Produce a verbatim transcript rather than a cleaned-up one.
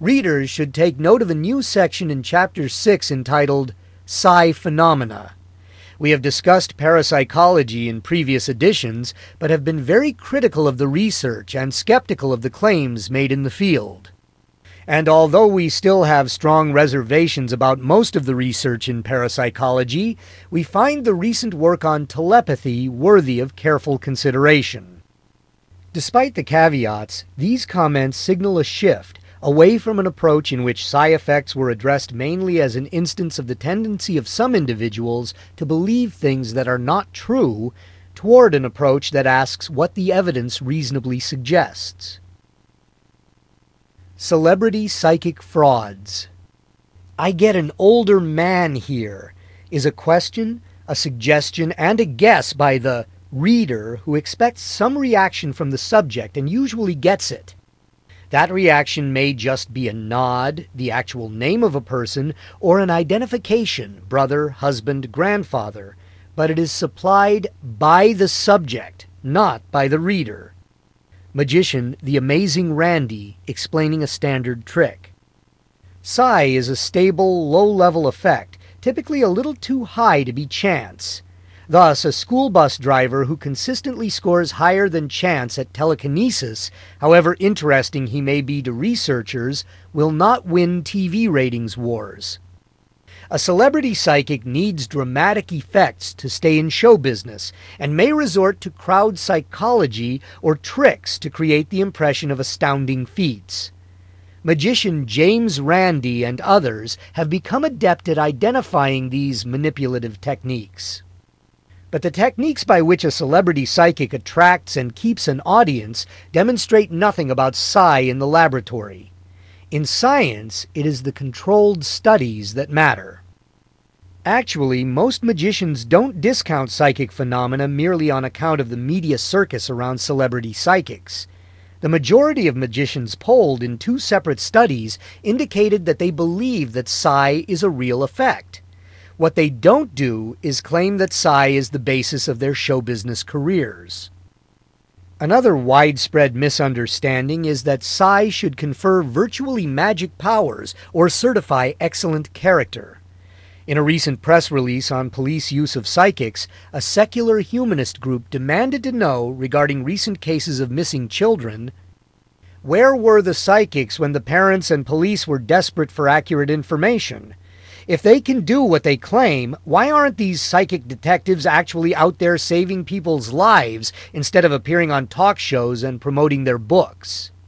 Readers should take note of a new section in Chapter six entitled Psi Phenomena. We have discussed parapsychology in previous editions, but have been very critical of the research and skeptical of the claims made in the field. And although we still have strong reservations about most of the research in parapsychology, we find the recent work on telepathy worthy of careful consideration. Despite the caveats, these comments signal a shift away from an approach in which psi effects were addressed mainly as an instance of the tendency of some individuals to believe things that are not true, toward an approach that asks what the evidence reasonably suggests. Celebrity psychic frauds. "I get an older man here," is a question, a suggestion, and a guess by the reader who expects some reaction from the subject and usually gets it. That reaction may just be a nod, the actual name of a person, or an identification, brother, husband, grandfather, but it is supplied by the subject, not by the reader. Magician The Amazing Randi, explaining a standard trick. Psi is a stable, low-level effect, typically a little too high to be chance. Thus, a school bus driver who consistently scores higher than chance at telekinesis, however interesting he may be to researchers, will not win T V ratings wars. A celebrity psychic needs dramatic effects to stay in show business, and may resort to crowd psychology or tricks to create the impression of astounding feats. Magician James Randi and others have become adept at identifying these manipulative techniques. But the techniques by which a celebrity psychic attracts and keeps an audience demonstrate nothing about psi in the laboratory. In science, it is the controlled studies that matter. Actually, most magicians don't discount psychic phenomena merely on account of the media circus around celebrity psychics. The majority of magicians polled in two separate studies indicated that they believe that psi is a real effect. What they don't do is claim that psi is the basis of their show business careers. Another widespread misunderstanding is that psi should confer virtually magic powers or certify excellent character. In a recent press release on police use of psychics, a secular humanist group demanded to know, regarding recent cases of missing children, where were the psychics when the parents and police were desperate for accurate information? If they can do what they claim, why aren't these psychic detectives actually out there saving people's lives instead of appearing on talk shows and promoting their books?